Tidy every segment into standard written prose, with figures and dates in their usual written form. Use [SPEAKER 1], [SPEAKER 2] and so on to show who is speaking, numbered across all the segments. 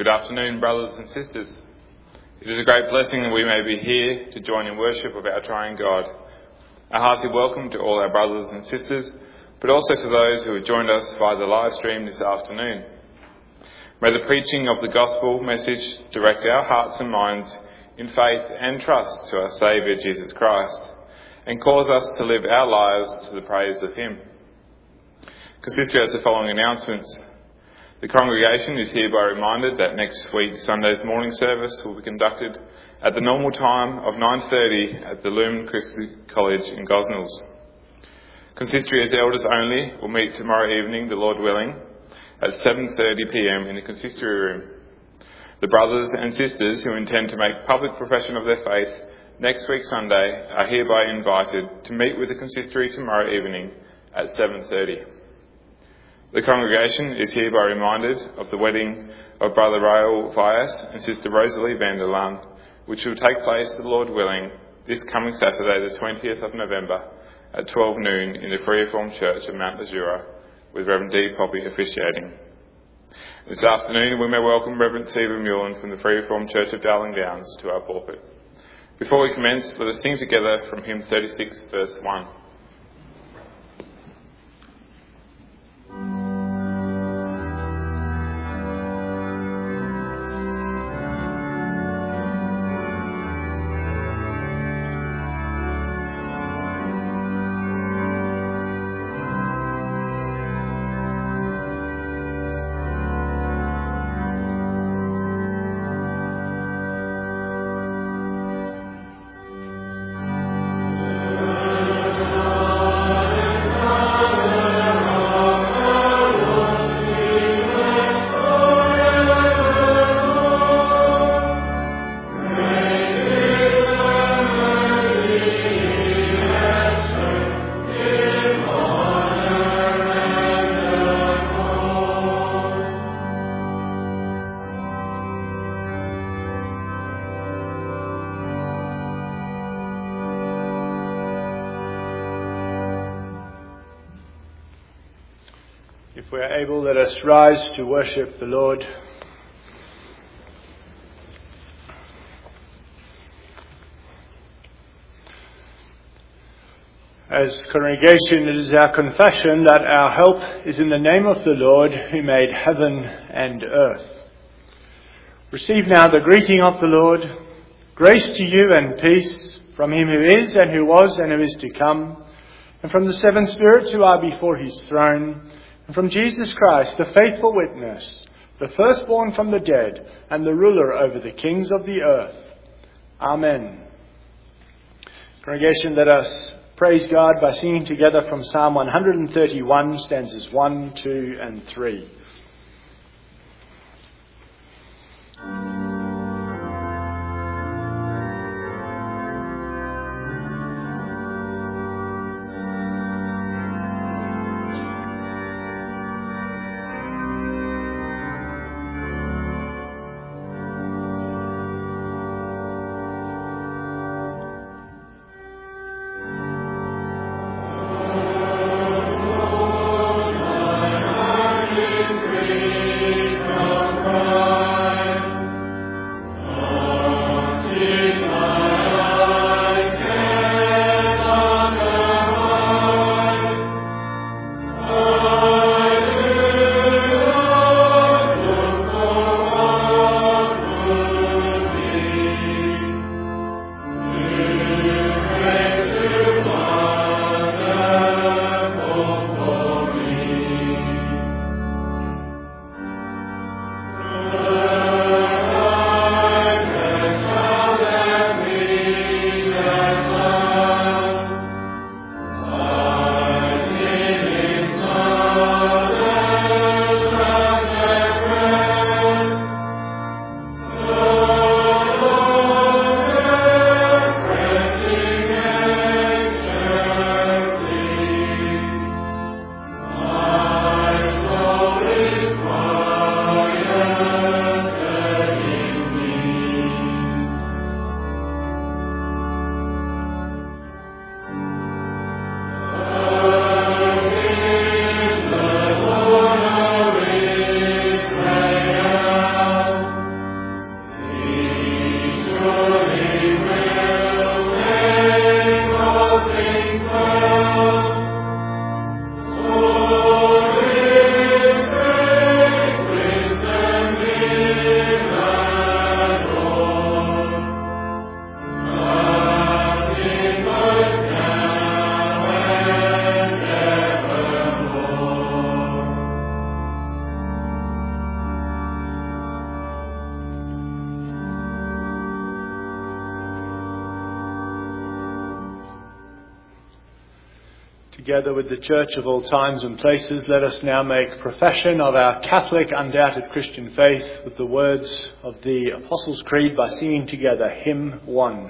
[SPEAKER 1] Good afternoon, brothers and sisters. It is a great blessing that we may be here to join in worship of our triune God. A hearty welcome to all our brothers and sisters, but also to those who have joined us via the live stream this afternoon. May the preaching of the gospel message direct our hearts and minds in faith and trust to our Saviour Jesus Christ, and cause us to live our lives to the praise of Him. Consistory has the following announcements. The congregation is hereby reminded that next week Sunday's morning service will be conducted at the normal time of 9:30 at the Lumen Christi College in Gosnells. Consistory as elders only will meet tomorrow evening, the Lord willing, at 7:30 p.m. in the consistory room. The brothers and sisters who intend to make public profession of their faith next week Sunday are hereby invited to meet with the consistory tomorrow evening at 7:30. The congregation is hereby reminded of the wedding of Brother Rael Vyas and Sister Rosalie van der Laan, which will take place, the Lord willing, this coming Saturday, the 20th of November at 12 noon in the Free Reformed Church of Mount Mazura, with Reverend D. Poppy officiating. This afternoon we may welcome Reverend Stephen Mullen from the Free Reformed Church of Darling Downs to our pulpit. Before we commence, let us sing together from hymn 36, verse 1. If we are able, let us rise to worship the Lord. As congregation, it is our confession that our help is in the name of the Lord who made heaven and earth. Receive now the greeting of the Lord. Grace to you and peace from Him who is and who was and who is to come, and from the seven spirits who are before His throne, and from Jesus Christ, the faithful witness, the firstborn from the dead, and the ruler over the kings of the earth. Amen. Congregation, let us praise God by singing together from Psalm 131, stanzas 1, 2, and 3.
[SPEAKER 2] Amen. Together with the Church of all times and places, let us now make profession of our Catholic, undoubted Christian faith with the words of the Apostles' Creed by singing together Hymn 1.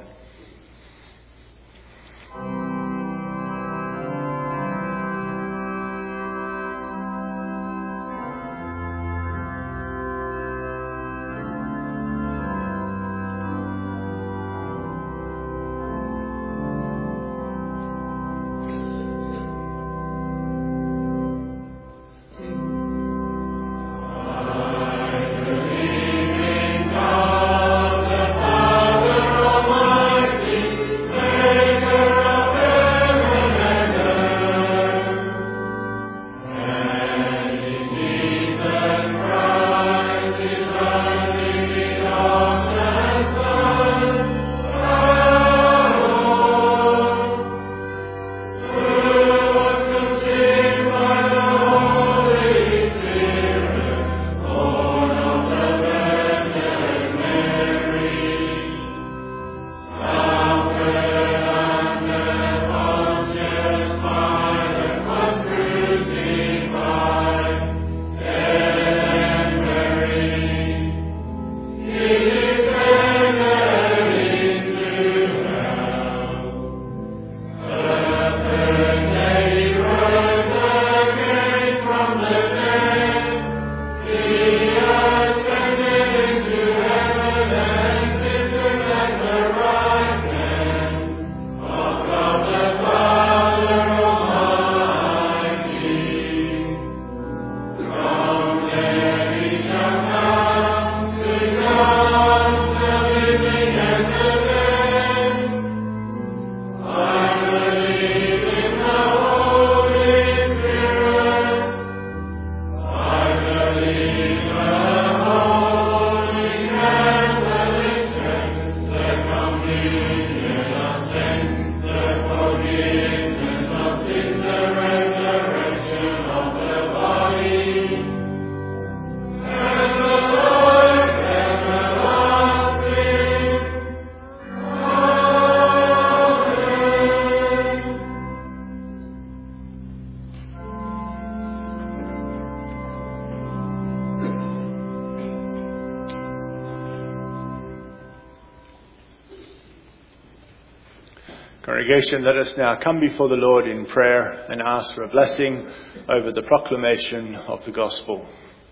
[SPEAKER 2] Congregation, let us now come before the Lord in prayer and ask for a blessing over the proclamation of the gospel.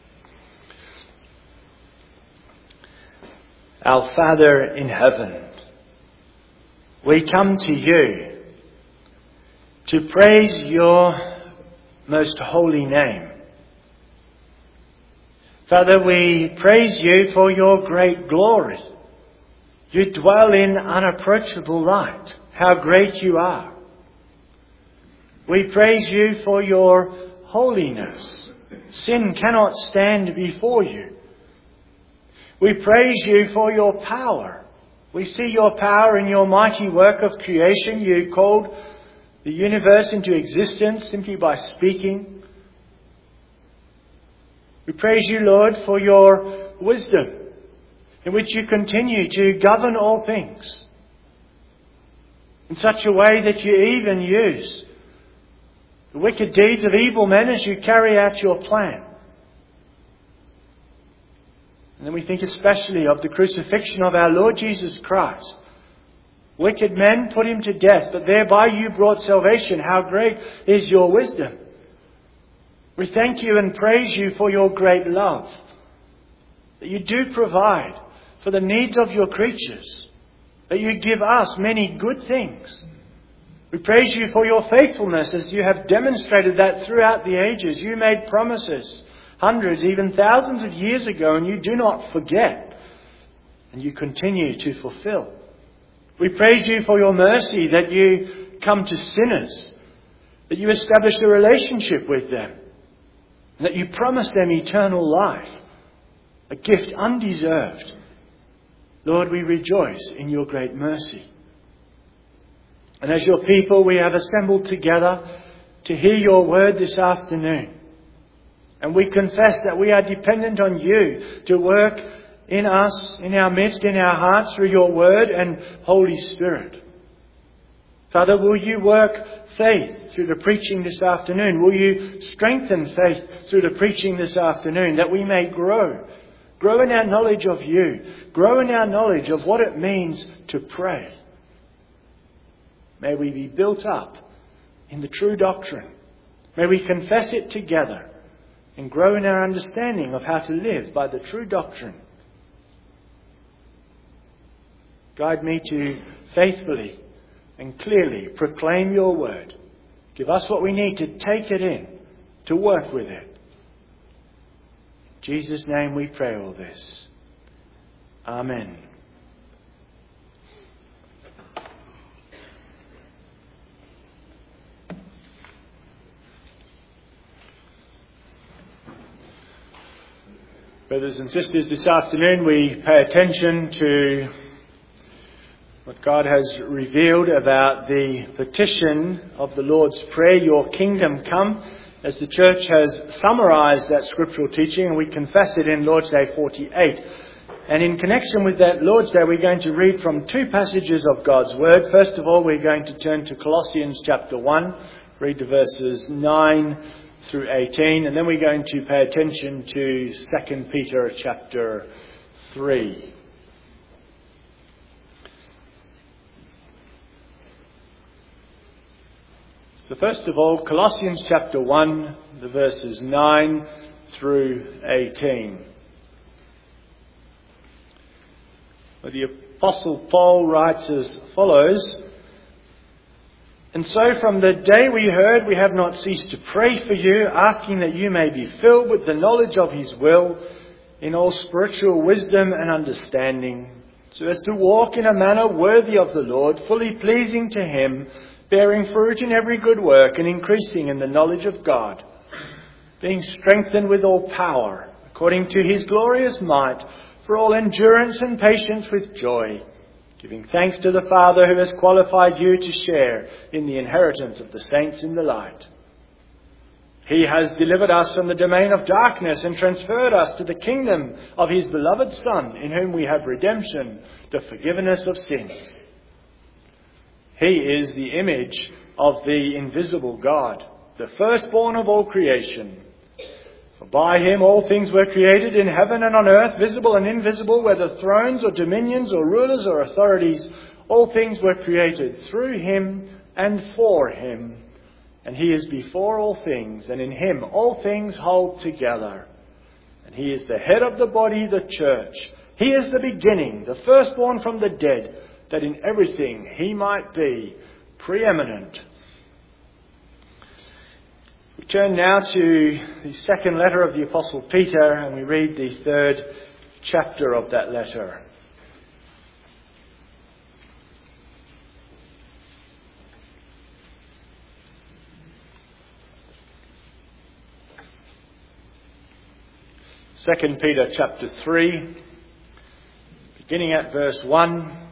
[SPEAKER 2] Our Father in heaven, we come to you to praise your most holy name. Father, we praise you for your great glory. You dwell in unapproachable light. How great you are. We praise you for your holiness. Sin cannot stand before you. We praise you for your power. We see your power in your mighty work of creation. You called the universe into existence simply by speaking. We praise you, Lord, for your wisdom in which you continue to govern all things in such a way that you even use the wicked deeds of evil men as you carry out your plan. And then we think especially of the crucifixion of our Lord Jesus Christ. Wicked men put him to death, but thereby you brought salvation. How great is your wisdom. We thank you and praise you for your great love, that you do provide for the needs of your creatures, that you give us many good things. We praise you for your faithfulness as you have demonstrated that throughout the ages. You made promises hundreds, even thousands of years ago, and you do not forget, and you continue to fulfill. We praise you for your mercy, that you come to sinners, that you establish a relationship with them, and that you promise them eternal life, a gift undeserved. Lord, we rejoice in your great mercy. And as your people, we have assembled together to hear your word this afternoon. And we confess that we are dependent on you to work in us, in our midst, in our hearts, through your word and Holy Spirit. Father, will you work faith through the preaching this afternoon? Will you strengthen faith through the preaching this afternoon, that we may grow? Grow in our knowledge of you. Grow in our knowledge of what it means to pray. May we be built up in the true doctrine. May we confess it together and grow in our understanding of how to live by the true doctrine. Guide me to faithfully and clearly proclaim your word. Give us what we need to take it in, to work with it. In Jesus' name we pray all this. Amen. Brothers and sisters, this afternoon we pay attention to what God has revealed about the petition of the Lord's Prayer, your kingdom come, as the church has summarised that scriptural teaching, and we confess it in Lord's Day 48. And in connection with that Lord's Day, we're going to read from two passages of God's Word. First of all, we're going to turn to Colossians chapter 1, read the verses 9 through 18, and then we're going to pay attention to 2 Peter chapter 3. So first of all, Colossians chapter 1, the verses 9 through 18. Where the Apostle Paul writes as follows: "And so from the day we heard, we have not ceased to pray for you, asking that you may be filled with the knowledge of his will, in all spiritual wisdom and understanding, so as to walk in a manner worthy of the Lord, fully pleasing to him, bearing fruit in every good work and increasing in the knowledge of God, being strengthened with all power, according to his glorious might, for all endurance and patience with joy, giving thanks to the Father who has qualified you to share in the inheritance of the saints in the light. He has delivered us from the domain of darkness and transferred us to the kingdom of his beloved Son, in whom we have redemption, the forgiveness of sins. He is the image of the invisible God, the firstborn of all creation. For by him all things were created in heaven and on earth, visible and invisible, whether thrones or dominions or rulers or authorities. All things were created through him and for him. And he is before all things, and in him all things hold together. And he is the head of the body, the church. He is the beginning, the firstborn from the dead, that in everything he might be preeminent." We turn now to the second letter of the Apostle Peter, and we read the third chapter of that letter. Second Peter chapter 3, beginning at verse 1.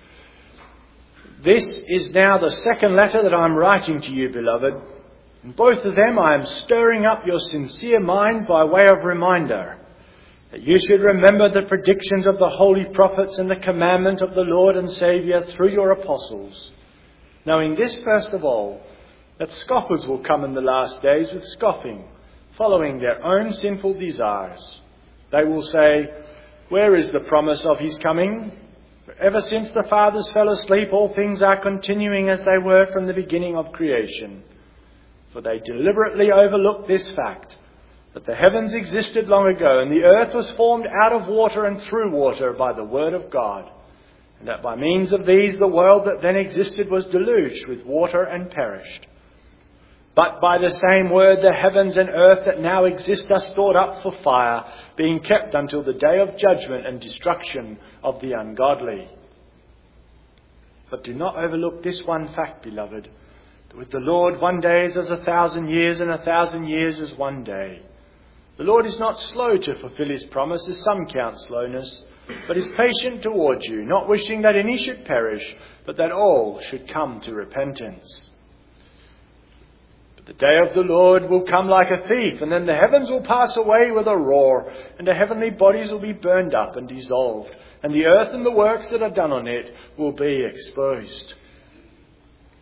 [SPEAKER 2] "This is now the second letter that I am writing to you, beloved. In both of them I am stirring up your sincere mind by way of reminder, that you should remember the predictions of the holy prophets and the commandment of the Lord and Saviour through your apostles. Knowing this first of all, that scoffers will come in the last days with scoffing, following their own sinful desires. They will say, 'Where is the promise of his coming?' For ever since the fathers fell asleep, all things are continuing as they were from the beginning of creation. For they deliberately overlooked this fact, that the heavens existed long ago, and the earth was formed out of water and through water by the word of God, and that by means of these the world that then existed was deluged with water and perished. But by the same word the heavens and earth that now exist are stored up for fire, being kept until the day of judgment and destruction of the ungodly. But do not overlook this one fact, beloved, that with the Lord 1 day is as 1,000 years, and 1,000 years as 1 day. The Lord is not slow to fulfill his promise, as some count slowness, but is patient towards you, not wishing that any should perish, but that all should come to repentance. But the day of the Lord will come like a thief, and then the heavens will pass away with a roar, and the heavenly bodies will be burned up and dissolved, and the earth and the works that are done on it will be exposed.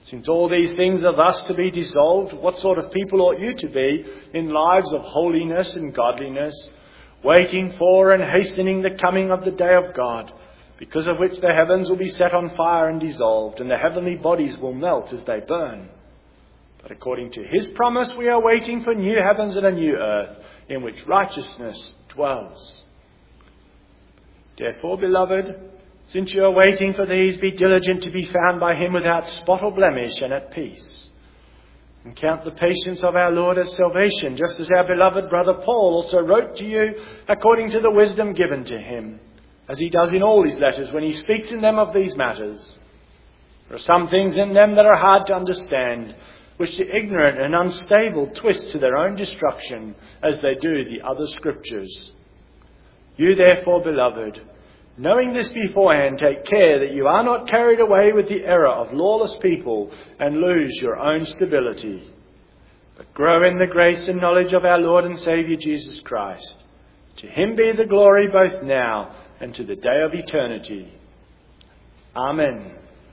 [SPEAKER 2] Since all these things are thus to be dissolved, what sort of people ought you to be in lives of holiness and godliness, waiting for and hastening the coming of the day of God, because of which the heavens will be set on fire and dissolved, and the heavenly bodies will melt as they burn? But according to his promise, we are waiting for new heavens and a new earth, in which righteousness dwells. Therefore, beloved, since you are waiting for these, be diligent to be found by him without spot or blemish and at peace. And count the patience of our Lord as salvation, just as our beloved brother Paul also wrote to you according to the wisdom given to him, as he does in all his letters when he speaks in them of these matters. There are some things in them that are hard to understand, which the ignorant and unstable twist to their own destruction, as they do the other scriptures. You therefore, beloved, knowing this beforehand, take care that you are not carried away with the error of lawless people and lose your own stability, but grow in the grace and knowledge of our Lord and Saviour Jesus Christ. To him be the glory both now and to the day of eternity. Amen.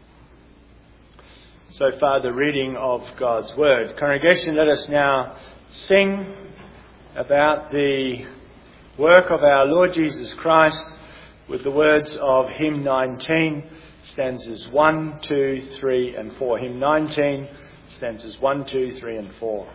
[SPEAKER 2] So far the reading of God's Word. Congregation, let us now sing about the work of our Lord Jesus Christ with the words of hymn 19, stanzas 1, 2, 3 and 4. Hymn 19, stanzas 1, 2, 3 and 4.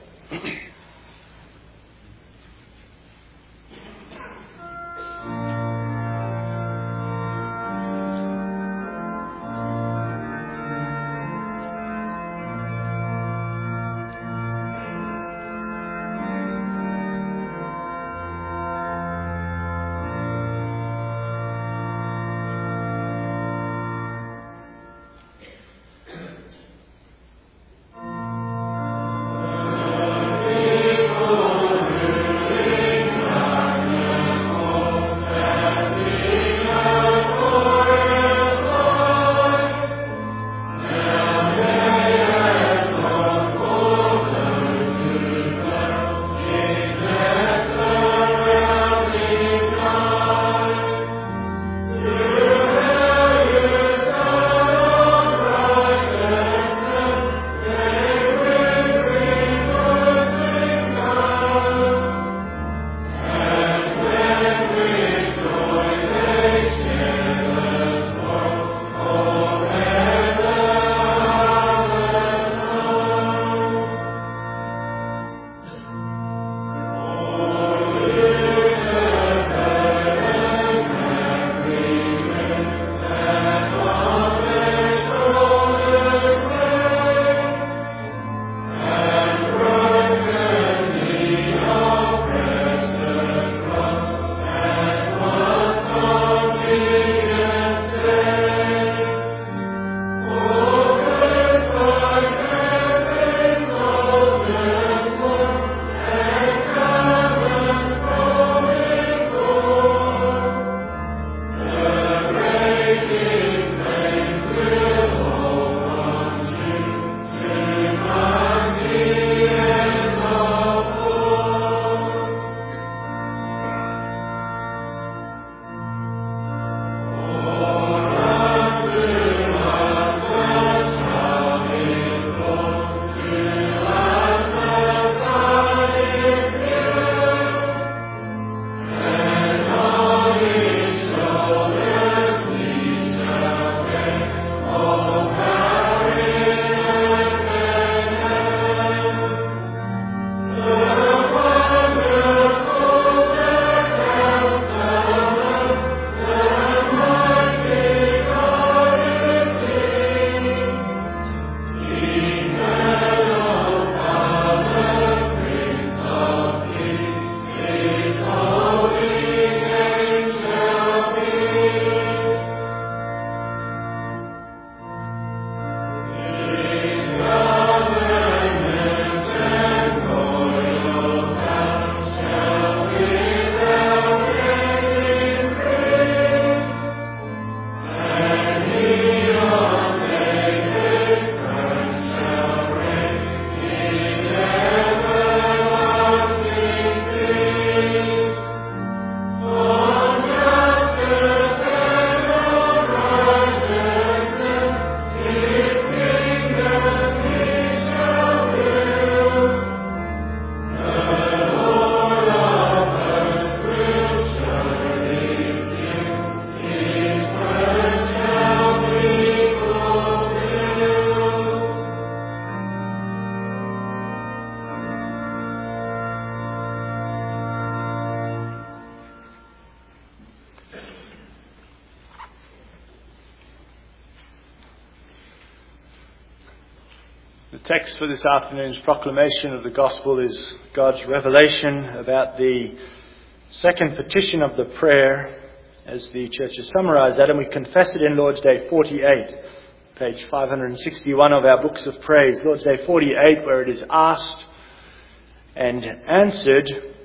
[SPEAKER 2] The text for this afternoon's proclamation of the Gospel is God's revelation about the second petition of the prayer, as the church has summarised that, and we confess it in Lord's Day 48, page 561 of our books of praise. Lord's Day 48, where it is asked and answered,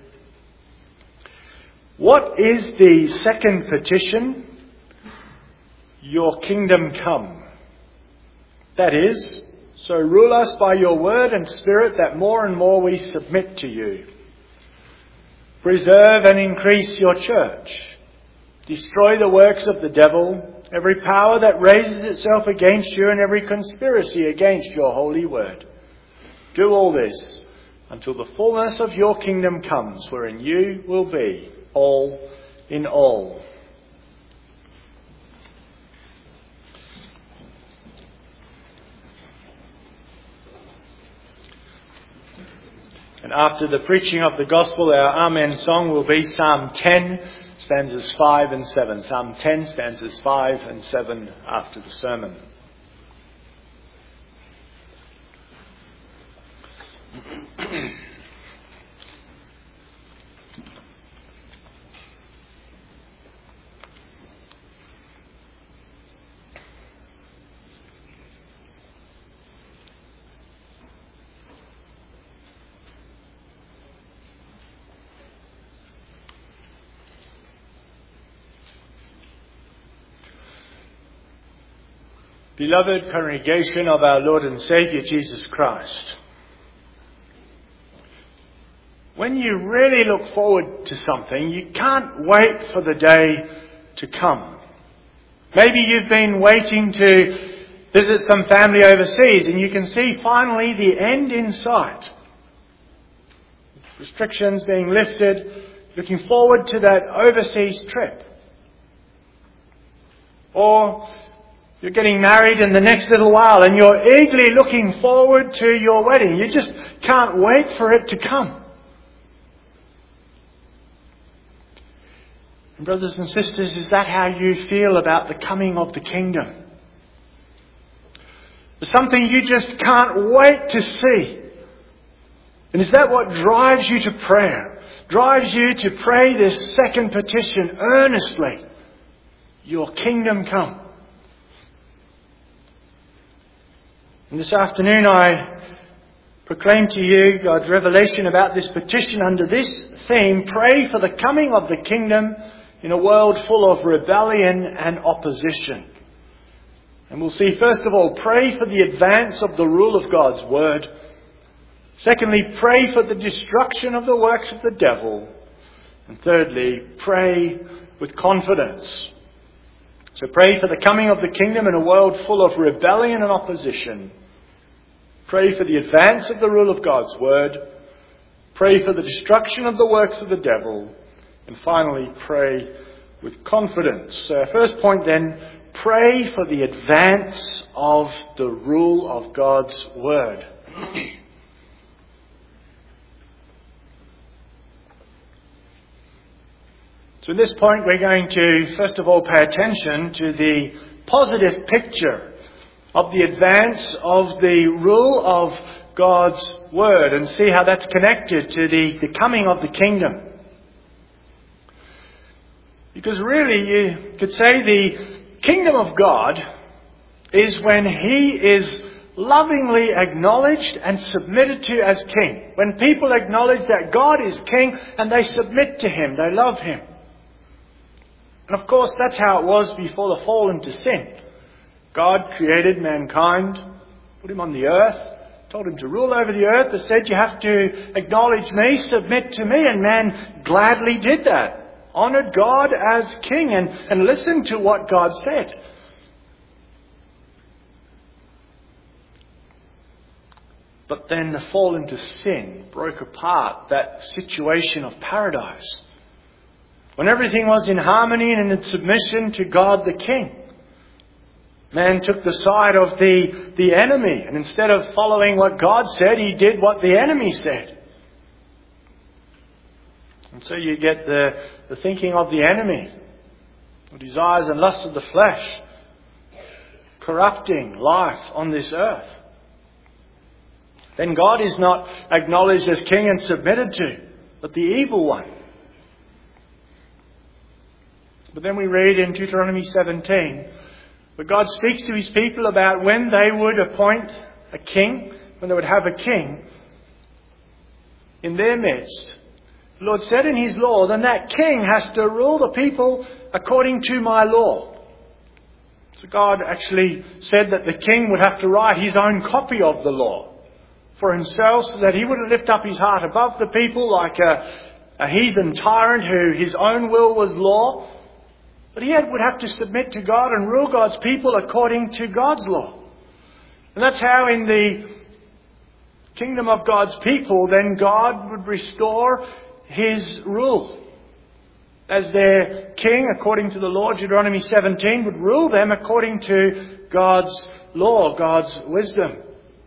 [SPEAKER 2] what is the second petition? Your kingdom come. That is, so rule us by your word and spirit that more and more we submit to you. Preserve and increase your church. Destroy the works of the devil, every power that raises itself against you and every conspiracy against your holy word. Do all this until the fullness of your kingdom comes, wherein you will be all in all. And after the preaching of the gospel, our Amen song will be Psalm 10, stanzas 5 and 7. Psalm 10, stanzas 5 and 7 after the sermon. Beloved congregation of our Lord and Saviour Jesus Christ, when you really look forward to something, you can't wait for the day to come. Maybe you've been waiting to visit some family overseas and you can see finally the end in sight. Restrictions being lifted, looking forward to that overseas trip. Or you're getting married in the next little while and you're eagerly looking forward to your wedding. You just can't wait for it to come. And brothers and sisters, is that how you feel about the coming of the kingdom? It's something you just can't wait to see. And is that what drives you to prayer? Drives you to pray this second petition earnestly? Your kingdom come. And this afternoon I proclaim to you God's revelation about this petition under this theme: pray for the coming of the kingdom in a world full of rebellion and opposition. And we'll see, first of all, pray for the advance of the rule of God's word. Secondly, pray for the destruction of the works of the devil. And thirdly, pray with confidence. So pray for the coming of the kingdom in a world full of rebellion and opposition. Pray for the advance of the rule of God's word. Pray for the destruction of the works of the devil. And finally, pray with confidence. So our first point then, pray for the advance of the rule of God's word. So at this point we're going to first of all pay attention to the positive picture of the advance of the rule of God's word and see how that's connected to the coming of the kingdom. Because really you could say the kingdom of God is when He is lovingly acknowledged and submitted to as King. When people acknowledge that God is King and they submit to Him, they love Him. And of course, that's how it was before the fall into sin. God created mankind, put him on the earth, told him to rule over the earth, but said, you have to acknowledge me, submit to me, and man gladly did that. Honoured God as King and listened to what God said. But then the fall into sin broke apart that situation of paradise. When everything was in harmony and in submission to God the King, man took the side of the enemy. And instead of following what God said, he did what the enemy said. And so you get the thinking of the enemy, the desires and lusts of the flesh, corrupting life on this earth. then God is not acknowledged as king and submitted to, but the evil one. But then we read in Deuteronomy 17, where God speaks to his people about when they would appoint a king, when they would have a king in their midst. The Lord said in his law, then that king has to rule the people according to my law. So God actually said that the king would have to write his own copy of the law for himself, so that he wouldn't lift up his heart above the people like a heathen tyrant who his own will was law. But he would have to submit to God and rule God's people according to God's law. And that's how in the kingdom of God's people, then God would restore his rule. As their king, according to the law, Deuteronomy 17, would rule them according to God's law, God's wisdom.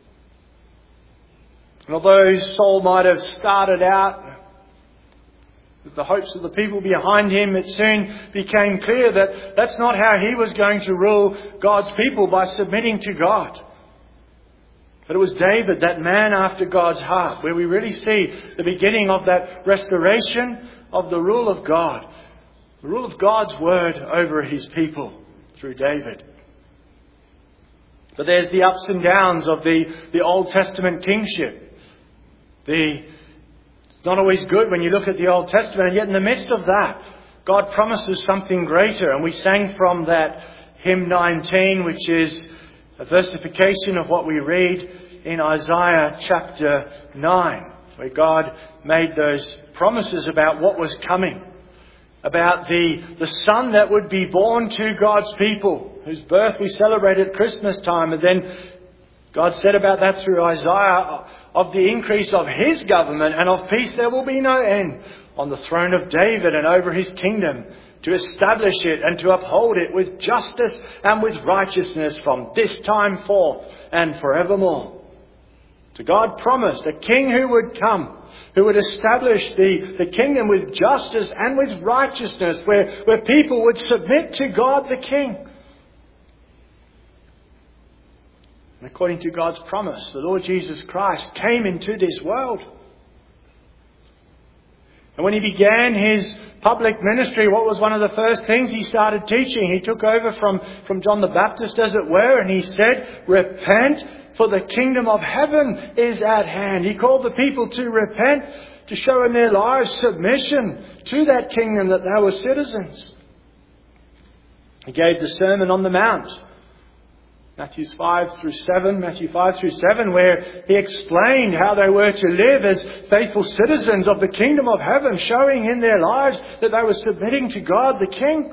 [SPEAKER 2] And although Saul might have started out with the hopes of the people behind him, it soon became clear that that's not how he was going to rule God's people, by submitting to God. But it was David, that man after God's heart, where we really see the beginning of that restoration of the rule of God. The rule of God's word over his people through David. But there's the ups and downs of the Old Testament kingship. It's not always good when you look at the Old Testament, and yet in the midst of that, God promises something greater. And we sang from that hymn 19, which is a versification of what we read in Isaiah chapter 9, where God made those promises about what was coming, about the Son that would be born to God's people, whose birth we celebrate at Christmas time. And then God said about that through Isaiah, of the increase of his government and of peace there will be no end on the throne of David and over his kingdom, to establish it and to uphold it with justice and with righteousness from this time forth and forevermore. So God promised a king who would come, who would establish the kingdom with justice and with righteousness, where people would submit to God the King. And according to God's promise, the Lord Jesus Christ came into this world. And when he began his public ministry, what was one of the first things he started teaching? He took over from John the Baptist, as it were, and he said, repent, for the kingdom of heaven is at hand. He called the people to repent, to show in their lives submission to that kingdom, that they were citizens. He gave the Sermon on the Mount, Matthew 5 through 7, where he explained how they were to live as faithful citizens of the kingdom of heaven, showing in their lives that they were submitting to God the King.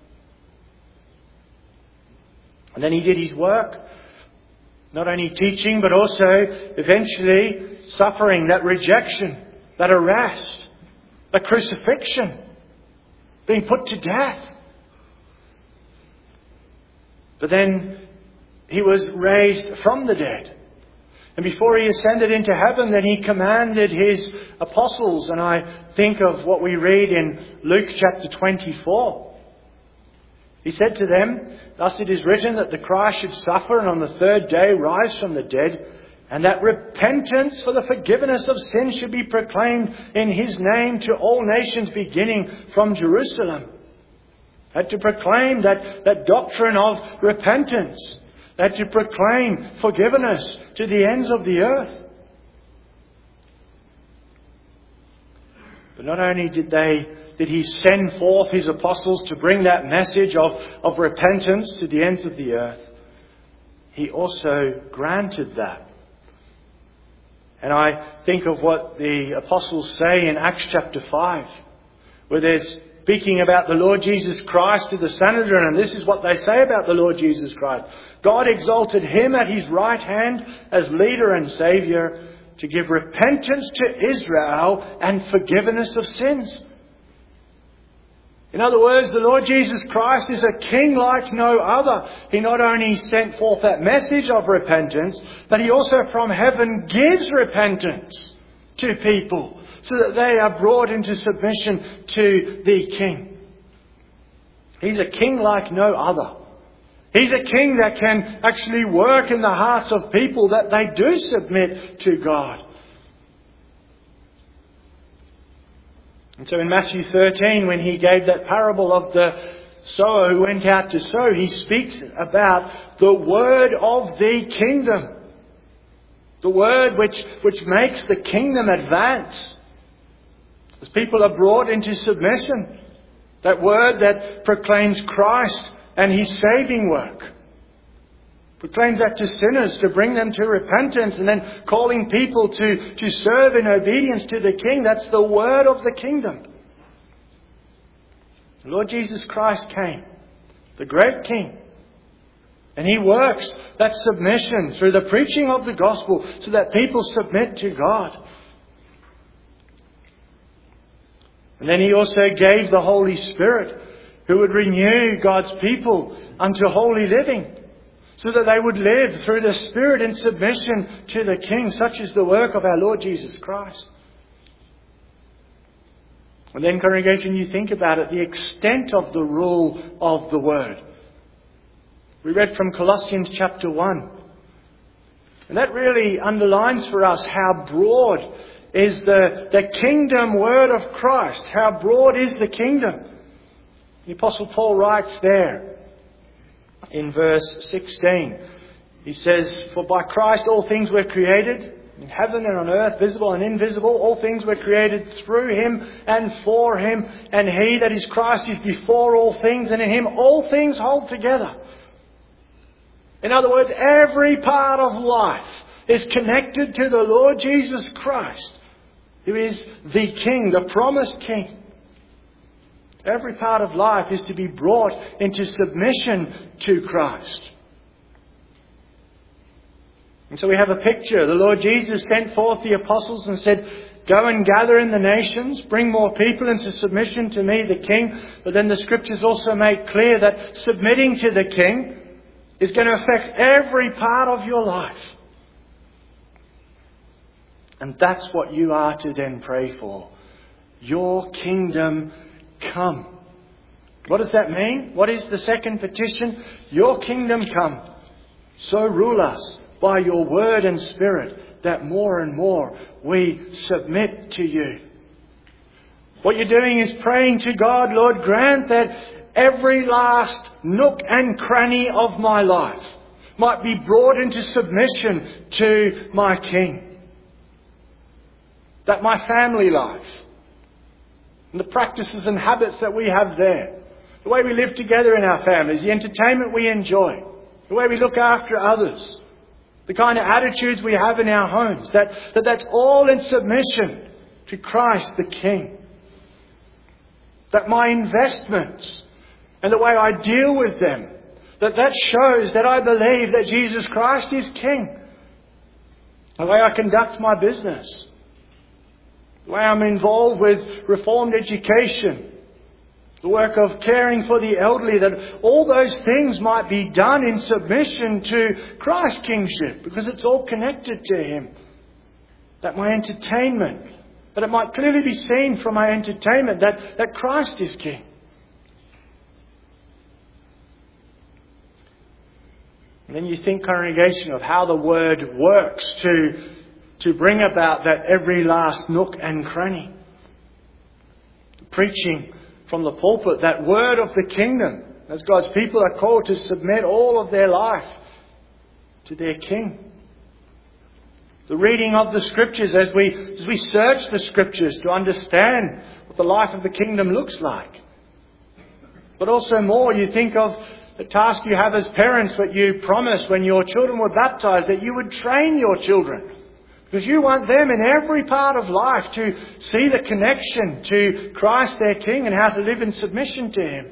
[SPEAKER 2] And then he did his work, not only teaching, but also eventually suffering that rejection, that arrest, that crucifixion, being put to death. But then he was raised from the dead. And before he ascended into heaven, then he commanded his apostles. And I think of what we read in Luke chapter 24. He said to them, thus it is written that the Christ should suffer and on the third day rise from the dead, and that repentance for the forgiveness of sins should be proclaimed in his name to all nations, beginning from Jerusalem. Had to proclaim that doctrine of repentance. That to proclaim forgiveness to the ends of the earth. But not only did he send forth his apostles to bring that message of repentance to the ends of the earth, he also granted that. And I think of what the apostles say in Acts chapter 5, where they're speaking about the Lord Jesus Christ to the Sanhedrin, and this is what they say about the Lord Jesus Christ. God exalted him at his right hand as leader and saviour, to give repentance to Israel and forgiveness of sins. In other words, the Lord Jesus Christ is a king like no other. He not only sent forth that message of repentance, but he also from heaven gives repentance to people, so that they are brought into submission to the King. He's a king like no other. He's a king that can actually work in the hearts of people that they do submit to God. And so in Matthew 13, when he gave that parable of the sower who went out to sow, he speaks about the word of the kingdom. The word which makes the kingdom advance. As people are brought into submission. That word that proclaims Christ and His saving work. Proclaims that to sinners to bring them to repentance, and then calling people to serve in obedience to the King. That's the word of the kingdom. The Lord Jesus Christ came, the great King. And He works that submission through the preaching of the gospel so that people submit to God. And then He also gave the Holy Spirit who would renew God's people unto holy living, so that they would live through the Spirit in submission to the King. Such is the work of our Lord Jesus Christ. And then, congregation, you think about it, the extent of the rule of the Word. We read from Colossians chapter 1. And that really underlines for us how broad is the kingdom word of Christ. How broad is the kingdom? The Apostle Paul writes there in verse 16. He says, "For by Christ all things were created, in heaven and on earth, visible and invisible. All things were created through Him and for Him. And He, that is Christ, is before all things, and in Him all things hold together." In other words, every part of life is connected to the Lord Jesus Christ, who is the King, the promised King. Every part of life is to be brought into submission to Christ. And so we have a picture. The Lord Jesus sent forth the apostles and said, "Go and gather in the nations, bring more people into submission to me, the King." But then the Scriptures also make clear that submitting to the King is going to affect every part of your life. And that's what you are to then pray for. Your kingdom come. What does that mean? What is the second petition? Your kingdom come. So rule us by your word and spirit, that more and more we submit to you. What you're doing is praying to God, "Lord, grant that every last nook and cranny of my life might be brought into submission to my King. That my family life and the practices and habits that we have there, the way we live together in our families, the entertainment we enjoy, the way we look after others, the kind of attitudes we have in our homes, that's all in submission to Christ the King. That my investments and the way I deal with them, that shows that I believe that Jesus Christ is King. The way I conduct my business, the way I'm involved with Reformed education, the work of caring for the elderly, that all those things might be done in submission to Christ's kingship, because it's all connected to Him. That my entertainment, that it might clearly be seen from my entertainment that Christ is King. And then you think, congregation, of how the Word works to bring about that every last nook and cranny. The preaching from the pulpit, that word of the kingdom, as God's people are called to submit all of their life to their King. The reading of the Scriptures as we search the Scriptures to understand what the life of the kingdom looks like. But also more, you think of the task you have as parents, what you promised when your children were baptized, that you would train your children. Because you want them in every part of life to see the connection to Christ their King and how to live in submission to Him.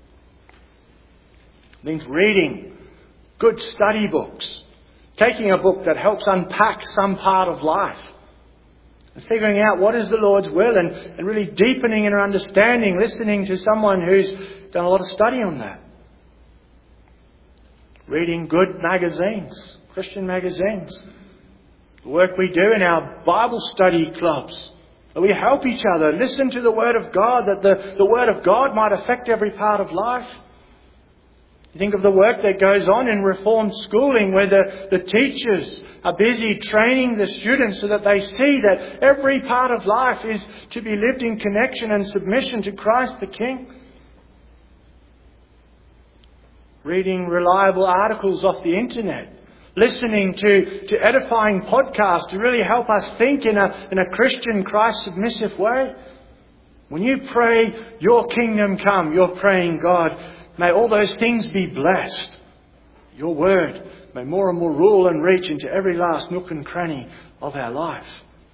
[SPEAKER 2] It means reading good study books. Taking a book that helps unpack some part of life. And figuring out what is the Lord's will and really deepening in our understanding, listening to someone who's done a lot of study on that. Reading good magazines, Christian magazines. The work we do in our Bible study clubs. That we help each other listen to the Word of God, that the Word of God might affect every part of life. You think of the work that goes on in Reformed schooling, where the teachers are busy training the students so that they see that every part of life is to be lived in connection and submission to Christ the King. Reading reliable articles off the internet. Listening to edifying podcasts to really help us think in a Christian, Christ-submissive way. When you pray, your kingdom come, you're praying, God, may all those things be blessed. Your word may more and more rule and reach into every last nook and cranny of our life.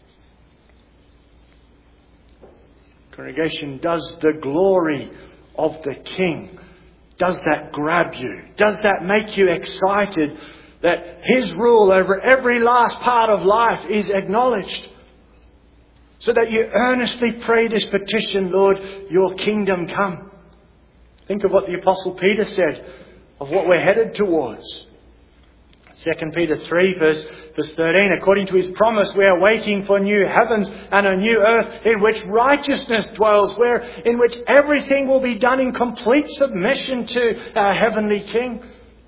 [SPEAKER 2] Congregation, does the glory of the King, does that grab you? Does that make you excited that His rule over every last part of life is acknowledged? So that you earnestly pray this petition, Lord, your kingdom come. Think of what the Apostle Peter said of what we're headed towards. 2 Peter 3 verse 13, according to His promise, we are waiting for new heavens and a new earth in which righteousness dwells, in which everything will be done in complete submission to our heavenly King.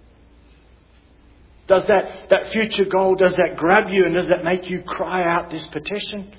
[SPEAKER 2] Does that future goal, does that grab you, and does that make you cry out this petition?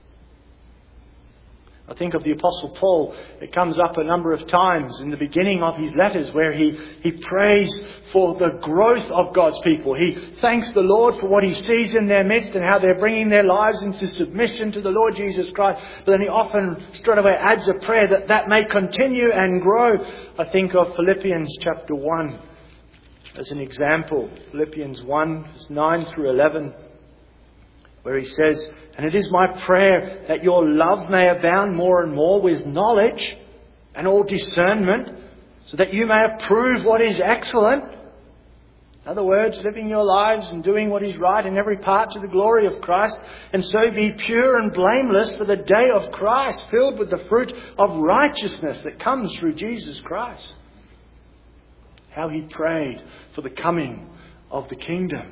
[SPEAKER 2] I think of the Apostle Paul. It comes up a number of times in the beginning of his letters where he prays for the growth of God's people. He thanks the Lord for what he sees in their midst and how they're bringing their lives into submission to the Lord Jesus Christ. But then he often straight away adds a prayer that may continue and grow. I think of Philippians chapter 1 as an example. Philippians 1 verse 9 through 11, where he says, and it is my prayer that your love may abound more and more with knowledge and all discernment, so that you may approve what is excellent. In other words, living your lives and doing what is right in every part to the glory of Christ, and so be pure and blameless for the day of Christ, filled with the fruit of righteousness that comes through Jesus Christ. How he prayed for the coming of the kingdom.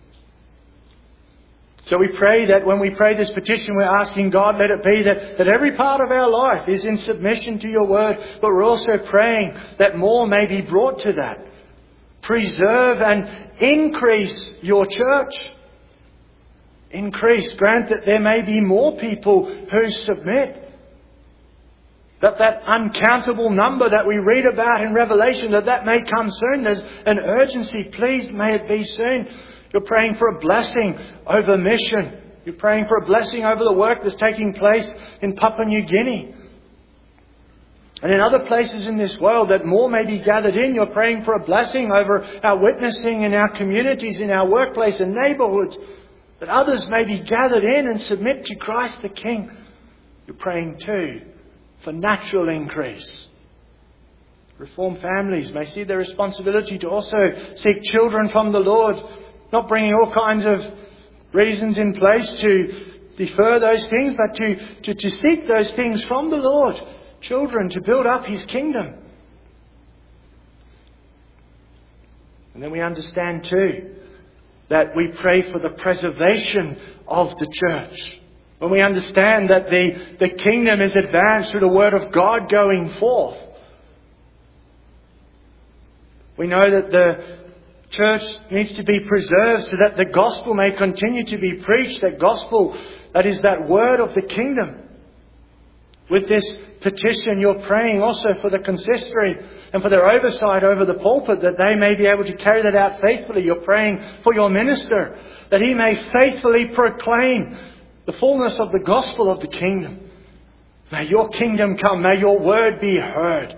[SPEAKER 2] So we pray that when we pray this petition, we're asking God, let it be that every part of our life is in submission to your word. But we're also praying that more may be brought to that. Preserve and increase your church. Increase. Grant that there may be more people who submit. That uncountable number that we read about in Revelation, that may come soon. There's an urgency. Please, may it be soon. You're praying for a blessing over mission. You're praying for a blessing over the work that's taking place in Papua New Guinea. And in other places in this world that more may be gathered in. You're praying for a blessing over our witnessing in our communities, in our workplace and neighbourhoods. That others may be gathered in and submit to Christ the King. You're praying too for natural increase. Reformed families may see their responsibility to also seek children from the Lord. Not bringing all kinds of reasons in place to defer those things, but to seek those things from the Lord. Children, to build up His kingdom. And then we understand too that we pray for the preservation of the church. When we understand that the kingdom is advanced through the word of God going forth. We know that the church needs to be preserved so that the gospel may continue to be preached. That gospel, that is that word of the kingdom. With this petition, you're praying also for the consistory and for their oversight over the pulpit, that they may be able to carry that out faithfully. You're praying for your minister, that he may faithfully proclaim the fullness of the gospel of the kingdom. May your kingdom come. May your word be heard.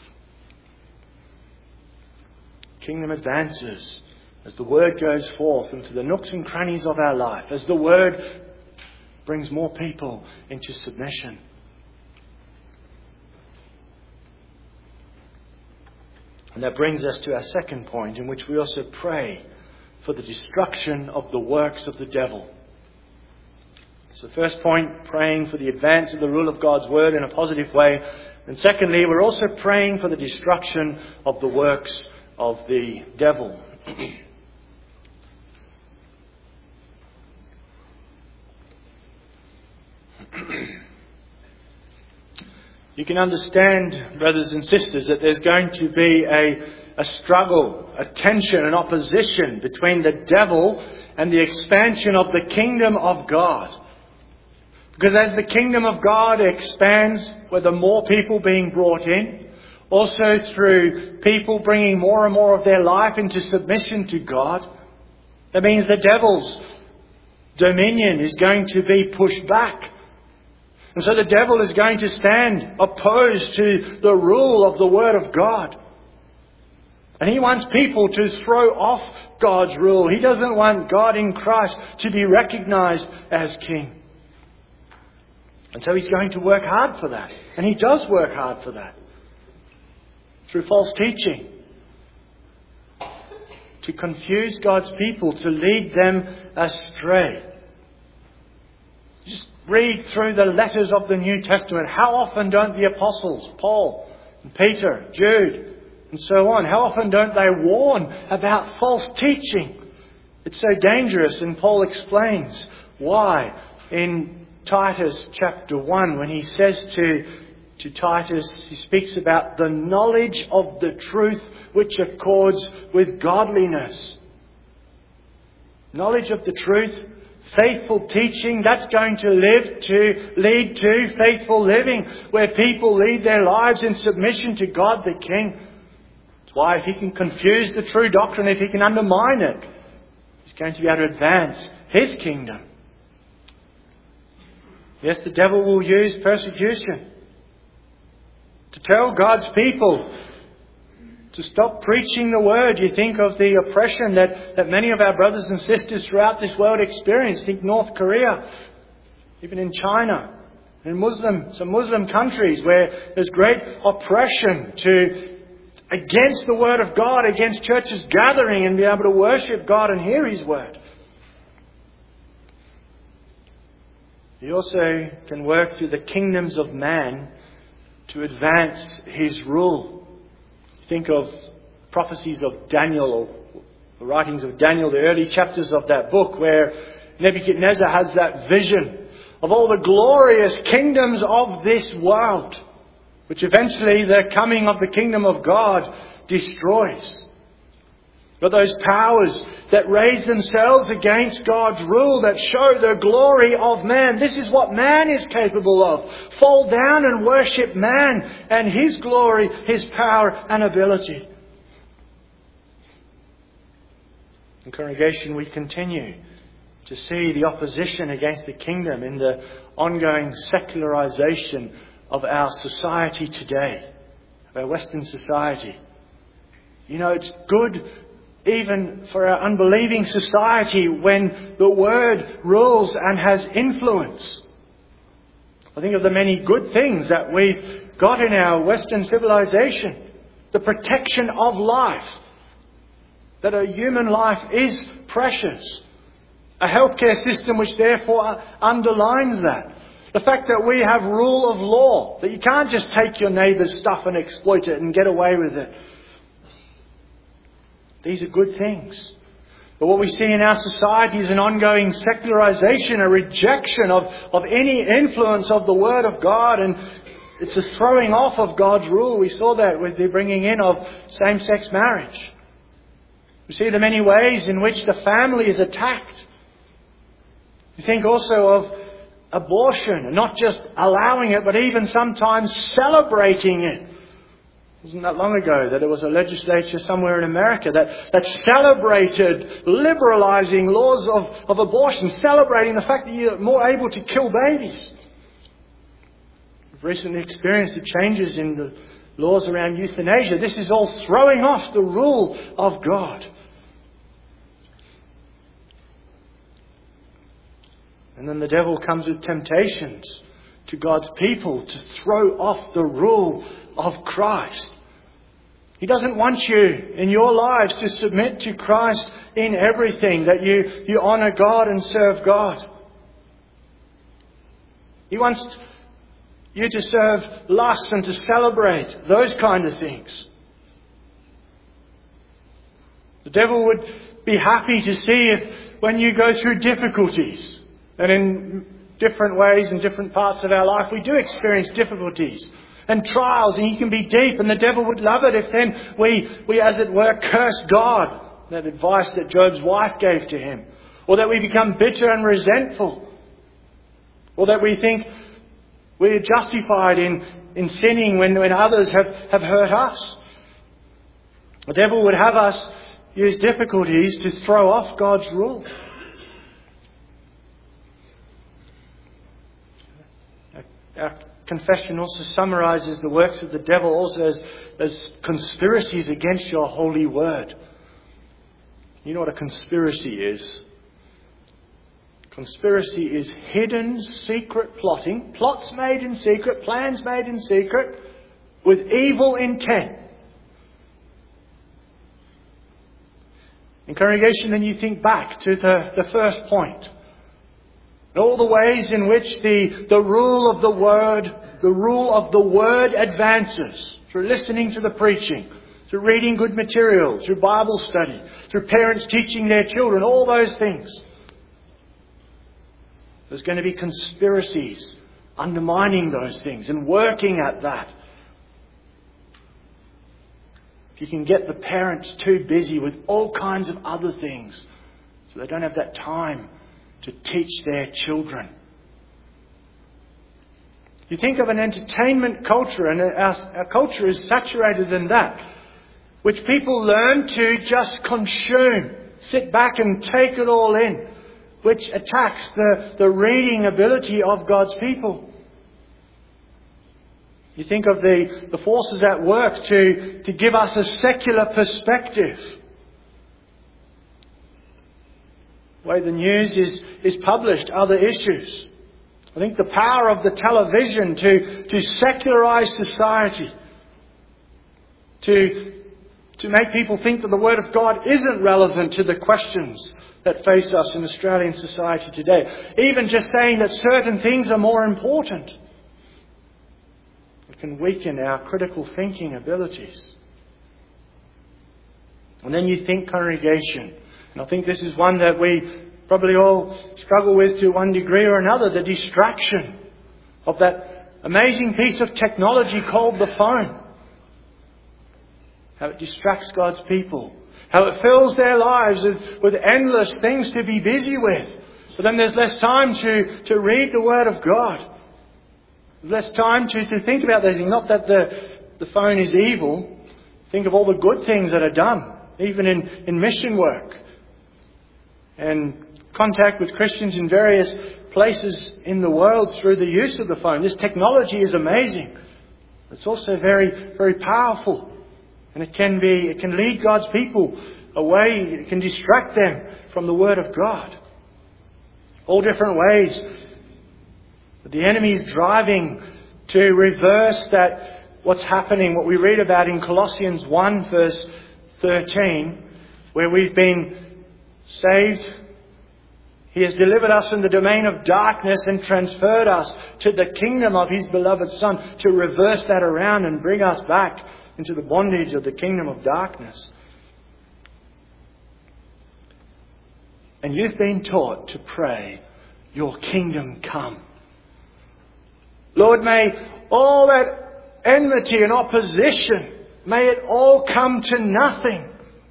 [SPEAKER 2] Kingdom advances as the word goes forth into the nooks and crannies of our life, as the word brings more people into submission. And that brings us to our second point, in which we also pray for the destruction of the works of the devil. So first point, praying for the advance of the rule of God's word in a positive way. And secondly, we're also praying for the destruction of the works of the devil. You can understand, brothers and sisters, that there's going to be a struggle, a tension, an opposition between the devil and the expansion of the kingdom of God. Because as the kingdom of God expands, with the more people being brought in, also through people bringing more and more of their life into submission to God, that means the devil's dominion is going to be pushed back. And so the devil is going to stand opposed to the rule of the Word of God. And he wants people to throw off God's rule. He doesn't want God in Christ to be recognized as King. And so he's going to work hard for that. And he does work hard for that. Through false teaching. To confuse God's people, to lead them astray. Just read through the letters of the New Testament. How often don't the apostles, Paul and Peter, Jude, and so on, how often don't they warn about false teaching? It's so dangerous, and Paul explains why in Titus chapter 1, when he says to Titus, he speaks about the knowledge of the truth which accords with godliness. Knowledge of the truth, faithful teaching, that's going to lead to faithful living, where people lead their lives in submission to God the King. That's why if he can confuse the true doctrine, if he can undermine it, he's going to be able to advance his kingdom. Yes, the devil will use persecution to tell God's people to stop preaching the Word. You think of the oppression that many of our brothers and sisters throughout this world experience. Think North Korea, even in China, in some Muslim countries where there's great oppression against the Word of God, against churches gathering and be able to worship God and hear His Word. He also can work through the kingdoms of man to advance His rule. Think of prophecies of Daniel, or the writings of Daniel, the early chapters of that book, where Nebuchadnezzar has that vision of all the glorious kingdoms of this world, which eventually the coming of the kingdom of God destroys. But those powers that raise themselves against God's rule, that show the glory of man, this is what man is capable of. Fall down and worship man and his glory, his power and ability. In congregation, we continue to see the opposition against the kingdom in the ongoing secularization of our society today, of our Western society. You know, it's good even for our unbelieving society when the Word rules and has influence. I think of the many good things that we've got in our Western civilization. The protection of life. That a human life is precious. A healthcare system which therefore underlines that. The fact that we have rule of law. That you can't just take your neighbour's stuff and exploit it and get away with it. These are good things. But what we see in our society is an ongoing secularization, a rejection of any influence of the Word of God, and it's a throwing off of God's rule. We saw that with the bringing in of same-sex marriage. We see the many ways in which the family is attacked. We think also of abortion, and not just allowing it, but even sometimes celebrating it. It wasn't that long ago that there was a legislature somewhere in America that celebrated liberalising laws of abortion, celebrating the fact that you're more able to kill babies. We've recently experienced the changes in the laws around euthanasia. This is all throwing off the rule of God. And then the devil comes with temptations to God's people to throw off the rule of Christ. He doesn't want you in your lives to submit to Christ in everything, that you honour God and serve God. He wants you to serve lust and to celebrate those kind of things. The devil would be happy to see if when you go through difficulties, and in different ways in different parts of our life we do experience difficulties. and trials, and he can be deep, and the devil would love it if then we as it were curse God. That advice that Job's wife gave to him. Or that we become bitter and resentful. Or that we think we're justified in sinning when others have hurt us. The devil would have us use difficulties to throw off God's rule. Our confession also summarises the works of the devil also as conspiracies against your holy word. You know what a conspiracy is? Conspiracy is hidden, secret plotting, plots made in secret, plans made in secret, with evil intent. In congregation, then you think back to the first point. All the ways in which the rule of the word advances through listening to the preaching, through reading good material, through Bible study, through parents teaching their children, all those things. There's going to be conspiracies undermining those things and working at that. If you can get the parents too busy with all kinds of other things, so they don't have that time to teach their children. You think of an entertainment culture, and our culture is saturated in that, which people learn to just consume, sit back and take it all in, which attacks the reading ability of God's people. You think of the forces at work to give us a secular perspective. The way the news is published, other issues. I think the power of the television to secularize society, to make people think that the Word of God isn't relevant to the questions that face us in Australian society today. Even just saying that certain things are more important. It can weaken our critical thinking abilities. And then you think congregation. And I think this is one that we probably all struggle with to one degree or another. The distraction of that amazing piece of technology called the phone. How it distracts God's people. How it fills their lives with endless things to be busy with. But then there's less time to read the Word of God. Less time to think about those things. Not that the phone is evil. Think of all the good things that are done. Even in mission work. And contact with Christians in various places in the world through the use of the phone. This technology is amazing. It's also very, very powerful. And it can lead God's people away. It can distract them from the Word of God. All different ways. But the enemy is driving to reverse that, what's happening, what we read about in Colossians 1 verse 13, where we've been saved. He has delivered us from the domain of darkness and transferred us to the kingdom of His beloved Son, to reverse that around and bring us back into the bondage of the kingdom of darkness. And you've been taught to pray, your kingdom come. Lord, may all that enmity and opposition, may it all come to nothing.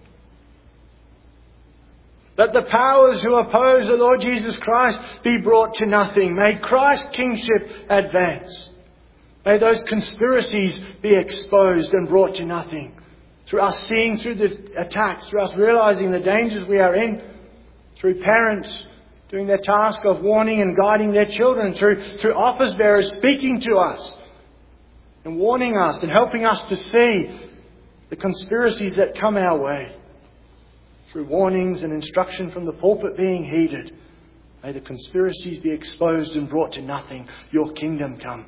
[SPEAKER 2] Let the powers who oppose the Lord Jesus Christ be brought to nothing. May Christ's kingship advance. May those conspiracies be exposed and brought to nothing. Through us seeing through the attacks, through us realizing the dangers we are in, through parents doing their task of warning and guiding their children, through office bearers speaking to us and warning us and helping us to see the conspiracies that come our way. Through warnings and instruction from the pulpit being heeded, may the conspiracies be exposed and brought to nothing. Your kingdom come.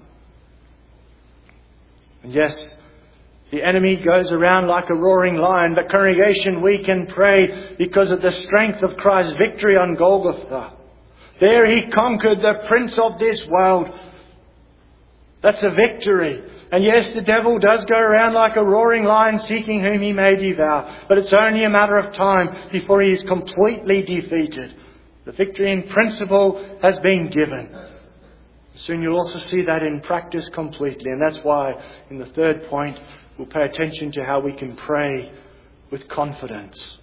[SPEAKER 2] And yes, the enemy goes around like a roaring lion, but congregation, we can pray because of the strength of Christ's victory on Golgotha. There He conquered the prince of this world. That's a victory. And yes, the devil does go around like a roaring lion seeking whom he may devour. But it's only a matter of time before he is completely defeated. The victory in principle has been given. Soon you'll also see that in practice completely. And that's why in the third point we'll pay attention to how we can pray with confidence.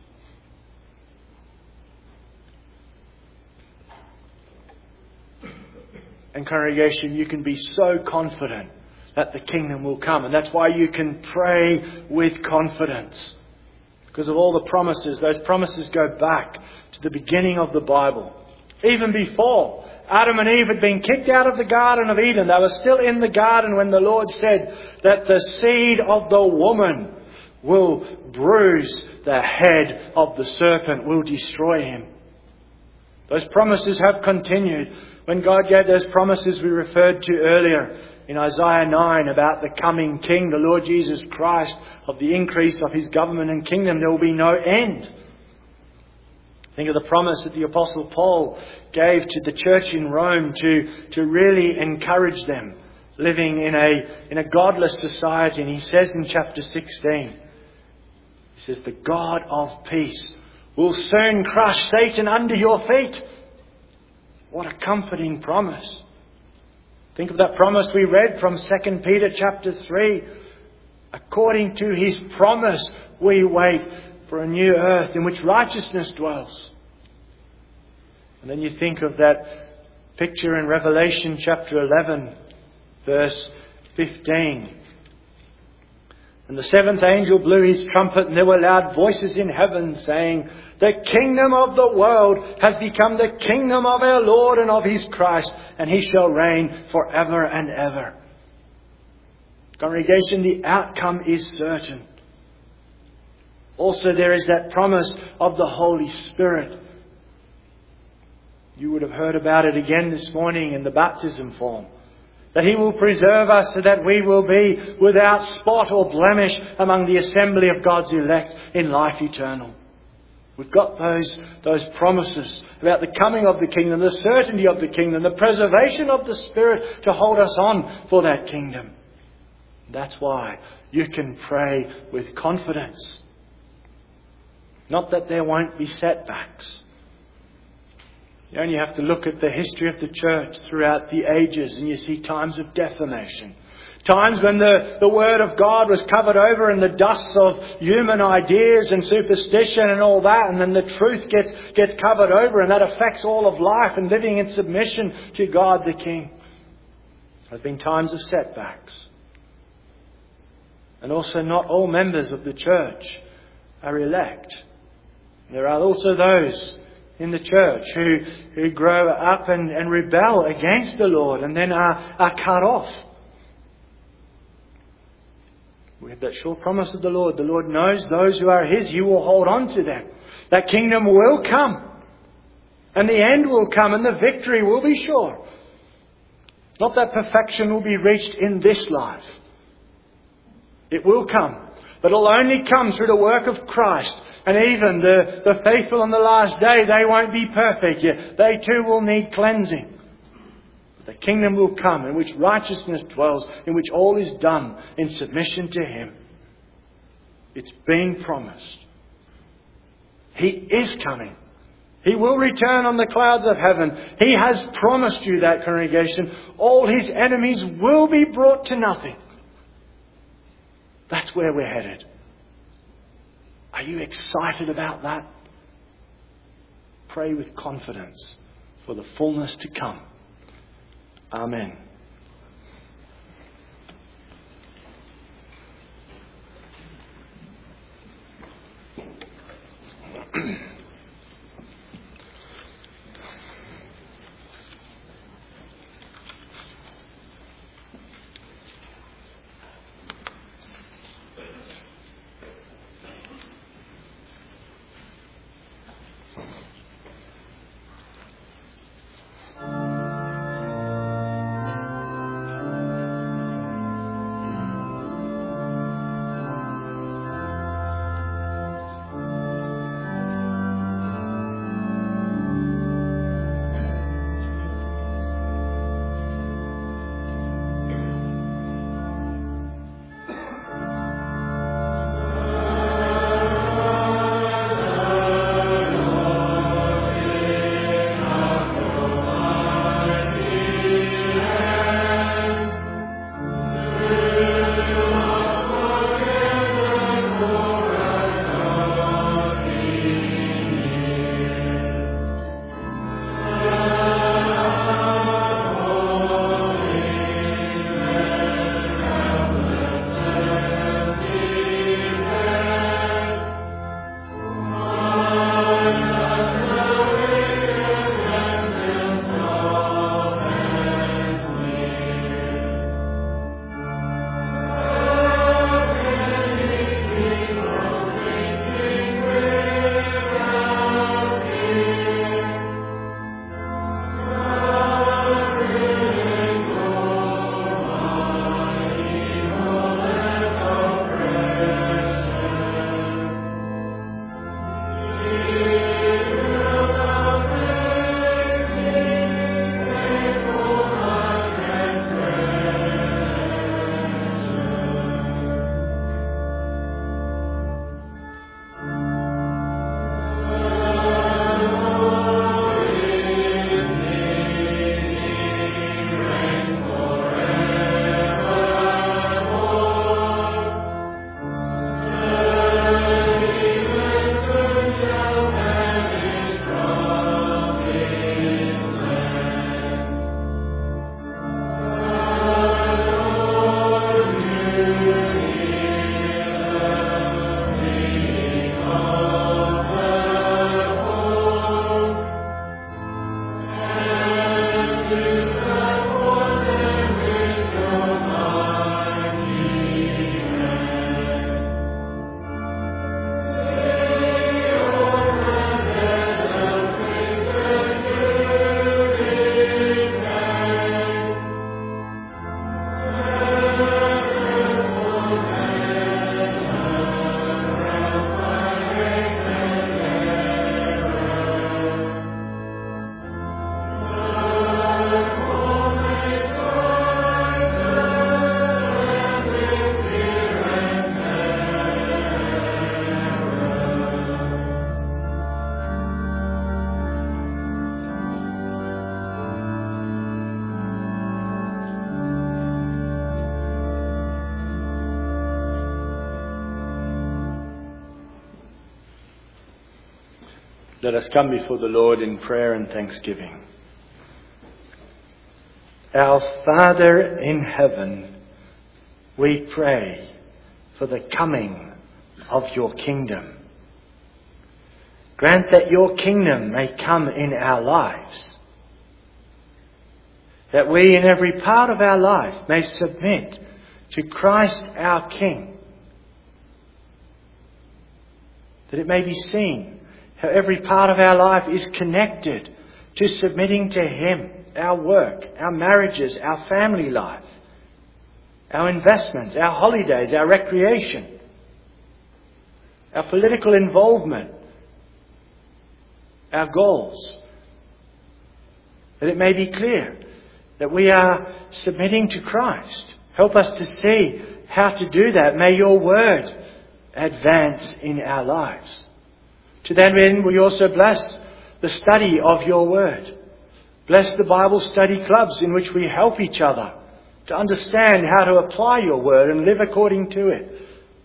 [SPEAKER 2] And congregation, you can be so confident that the kingdom will come. And that's why you can pray with confidence. Because of all the promises. Those promises go back to the beginning of the Bible. Even before Adam and Eve had been kicked out of the Garden of Eden. They were still in the garden when the Lord said that the seed of the woman will bruise the head of the serpent, will destroy him. Those promises have continued. When God gave those promises we referred to earlier in Isaiah 9 about the coming King, the Lord Jesus Christ, of the increase of His government and kingdom, there will be no end. Think of the promise that the Apostle Paul gave to the church in Rome to really encourage them living in a godless society. And he says in chapter 16, he says, "The God of peace will soon crush Satan under your feet." What a comforting promise. Think of that promise we read from 2 Peter chapter 3. According to His promise, we wait for a new earth in which righteousness dwells. And then you think of that picture in Revelation chapter 11, verse 15. And the seventh angel blew his trumpet, and there were loud voices in heaven saying, "The kingdom of the world has become the kingdom of our Lord and of His Christ, and He shall reign forever and ever." Congregation, the outcome is certain. Also, there is that promise of the Holy Spirit. You would have heard about it again this morning in the baptism form. That He will preserve us so that we will be without spot or blemish among the assembly of God's elect in life eternal. We've got those promises about the coming of the kingdom, the certainty of the kingdom, the preservation of the Spirit to hold us on for that kingdom. That's why you can pray with confidence. Not that there won't be setbacks. You only have to look at the history of the church throughout the ages and you see times of defamation. Times when the Word of God was covered over in the dust of human ideas and superstition and all that, and then the truth gets covered over, and that affects all of life and living in submission to God the King. There have been times of setbacks. And also not all members of the church are elect. There are also those in the church who grow up and rebel against the Lord and then are cut off. We have that sure promise of the Lord. The Lord knows those who are His. He will hold on to them. That kingdom will come. And the end will come and the victory will be sure. Not that perfection will be reached in this life. It will come. But it will only come through the work of Christ. And even the faithful on the last day, they won't be perfect yet. They too will need cleansing. The kingdom will come in which righteousness dwells, in which all is done in submission to Him. It's been promised. He is coming. He will return on the clouds of heaven. He has promised you that, congregation. All His enemies will be brought to nothing. That's where we're headed. Are you excited about that? Pray with confidence for the fullness to come. Amen. Let us come before the Lord in prayer and thanksgiving. Our Father in heaven, we pray for the coming of your kingdom. Grant that your kingdom may come in our lives, that we in every part of our life may submit to Christ our King, that it may be seen how every part of our life is connected to submitting to Him, our work, our marriages, our family life, our investments, our holidays, our recreation, our political involvement, our goals. That it may be clear that we are submitting to Christ. Help us to see how to do that. May your word advance in our lives. To that end, we also bless the study of your word. Bless the Bible study clubs in which we help each other to understand how to apply your word and live according to it.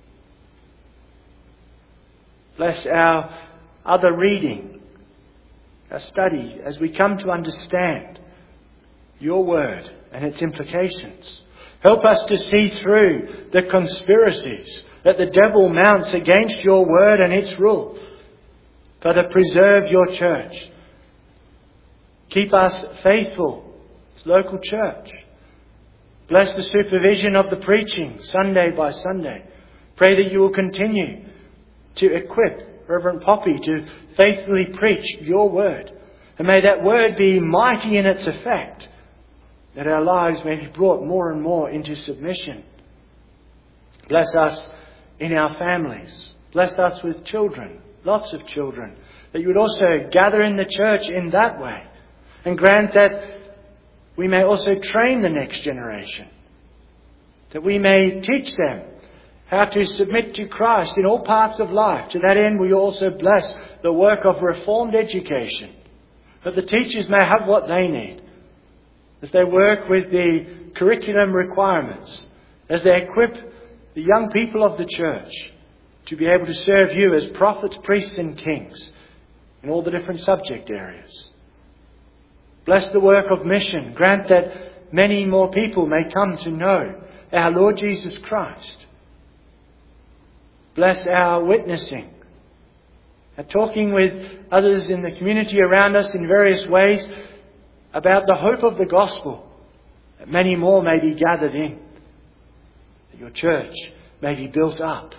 [SPEAKER 2] Bless our other reading, our study, as we come to understand your word and its implications. Help us to see through the conspiracies that the devil mounts against your word and its rule. Father, preserve your church. Keep us faithful as local church. Bless the supervision of the preaching Sunday by Sunday. Pray that you will continue to equip Reverend Poppy to faithfully preach your word. And may that word be mighty in its effect, that our lives may be brought more and more into submission. Bless us in our families. Bless us with children, lots of children, that you would also gather in the church in that way. And grant that we may also train the next generation, that we may teach them how to submit to Christ in all parts of life. To that end, we also bless the work of Reformed education, that the teachers may have what they need as they work with the curriculum requirements, as they equip the young people of the church to be able to serve you as prophets, priests and kings in all the different subject areas. Bless the work of mission. Grant that many more people may come to know our Lord Jesus Christ. Bless our witnessing, our talking with others in the community around us in various ways about the hope of the gospel, that many more may be gathered in, that your church may be built up.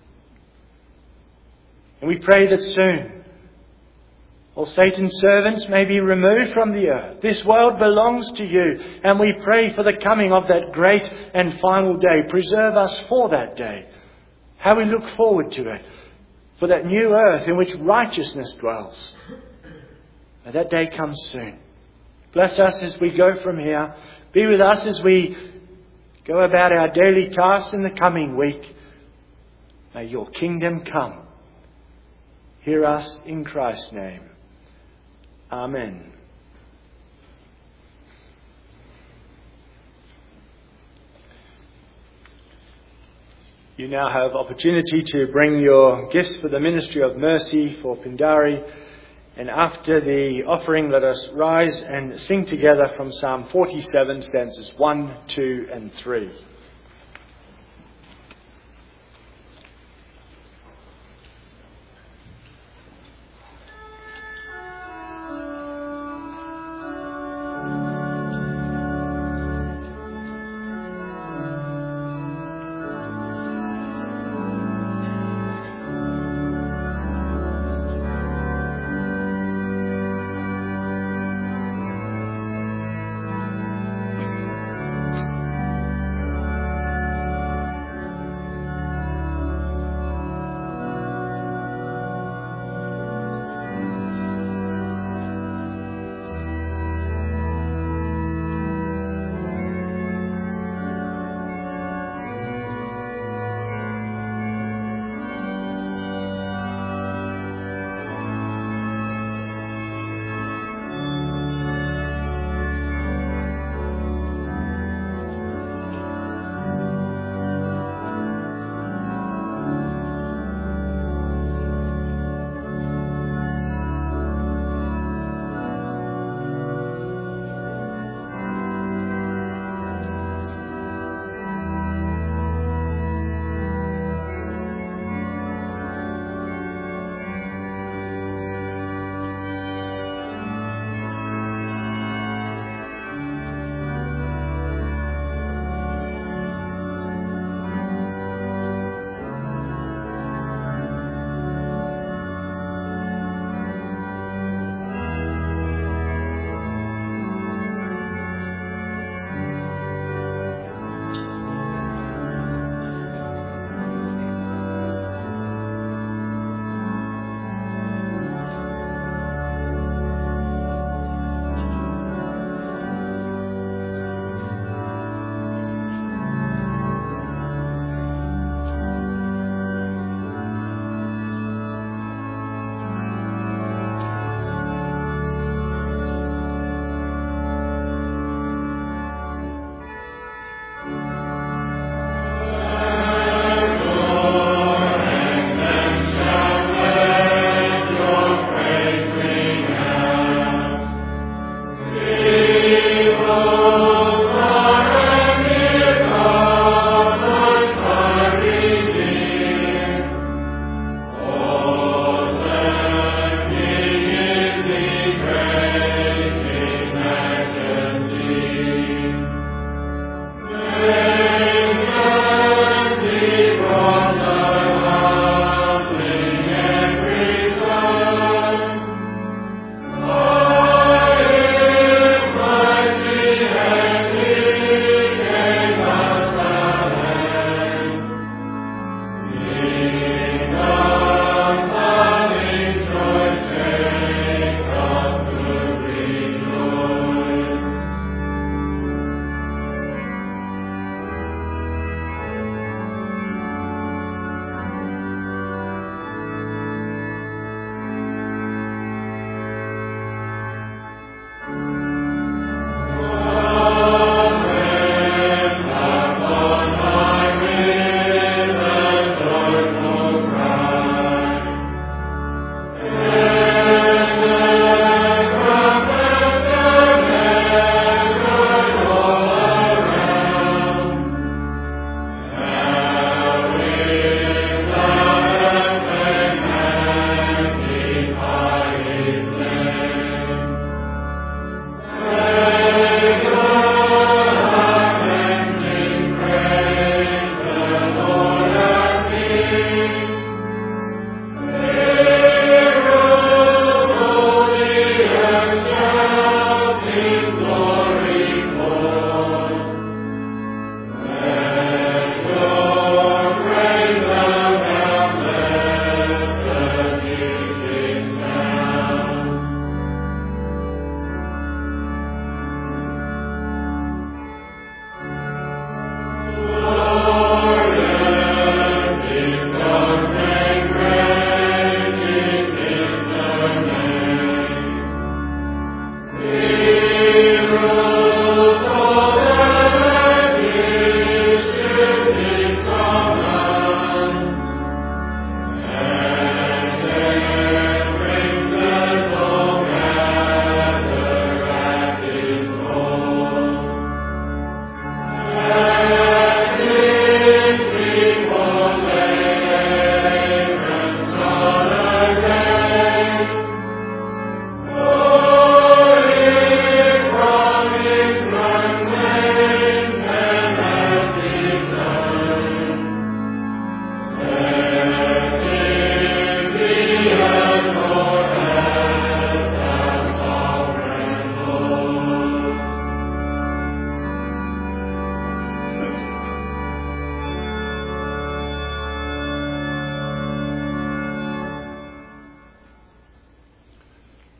[SPEAKER 2] And we pray that soon all Satan's servants may be removed from the earth. This world belongs to you, and we pray for the coming of that great and final day. Preserve us for that day. How we look forward to it, for that new earth in which righteousness dwells. May that day come soon. Bless us as we go from here. Be with us as we go about our daily tasks in the coming week. May your kingdom come. Hear us in Christ's name. Amen. You now have opportunity to bring your gifts for the ministry of mercy for Pindari. And after the offering, let us rise and sing together from Psalm 47, stanzas 1, 2 and 3.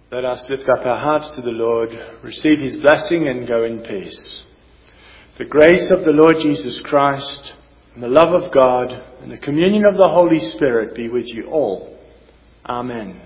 [SPEAKER 2] Let us lift up our hearts to the Lord, receive his blessing and go in peace. The grace of the Lord Jesus Christ, and the love of God, and the communion of the Holy Spirit be with you all. Amen.